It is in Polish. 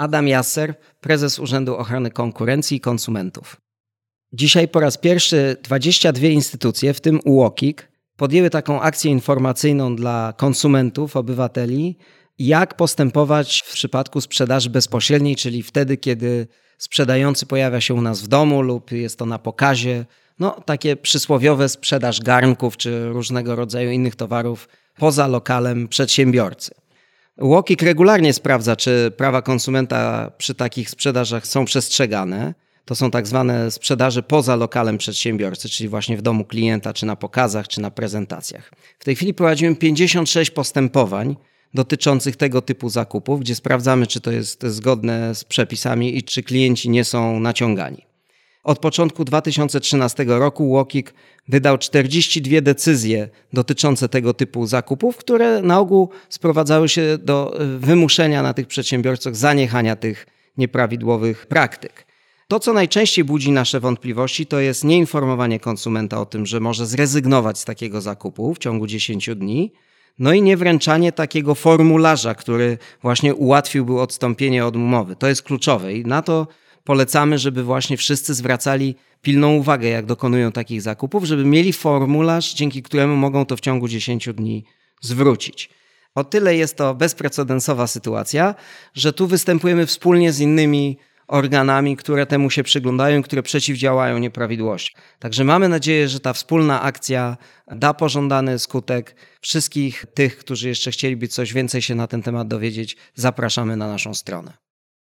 Adam Jasser, prezes Urzędu Ochrony Konkurencji i Konsumentów. Dzisiaj po raz pierwszy 22 instytucje, w tym UOKiK, podjęły taką akcję informacyjną dla konsumentów, obywateli, jak postępować w przypadku sprzedaży bezpośredniej, czyli wtedy, kiedy sprzedający pojawia się u nas w domu lub jest to na pokazie. Takie przysłowiowe sprzedaż garnków czy różnego rodzaju innych towarów poza lokalem przedsiębiorcy. UOKiK regularnie sprawdza, czy prawa konsumenta przy takich sprzedażach są przestrzegane. To są tak zwane sprzedaże poza lokalem przedsiębiorcy, czyli właśnie w domu klienta, czy na pokazach, czy na prezentacjach. W tej chwili prowadzimy 56 postępowań dotyczących tego typu zakupów, gdzie sprawdzamy, czy to jest zgodne z przepisami i czy klienci nie są naciągani. Od początku 2013 roku UOKiK wydał 42 decyzje dotyczące tego typu zakupów, które na ogół sprowadzały się do wymuszenia na tych przedsiębiorcach zaniechania tych nieprawidłowych praktyk. To, co najczęściej budzi nasze wątpliwości, to jest nieinformowanie konsumenta o tym, że może zrezygnować z takiego zakupu w ciągu 10 dni, i niewręczanie takiego formularza, który właśnie ułatwiłby odstąpienie od umowy. To jest kluczowe i na to polecamy, żeby właśnie wszyscy zwracali pilną uwagę, jak dokonują takich zakupów, żeby mieli formularz, dzięki któremu mogą to w ciągu 10 dni zwrócić. O tyle jest to bezprecedensowa sytuacja, że tu występujemy wspólnie z innymi organami, które temu się przyglądają, które przeciwdziałają nieprawidłowościom. Także mamy nadzieję, że ta wspólna akcja da pożądany skutek. Wszystkich tych, którzy jeszcze chcieliby coś więcej się na ten temat dowiedzieć, zapraszamy na naszą stronę.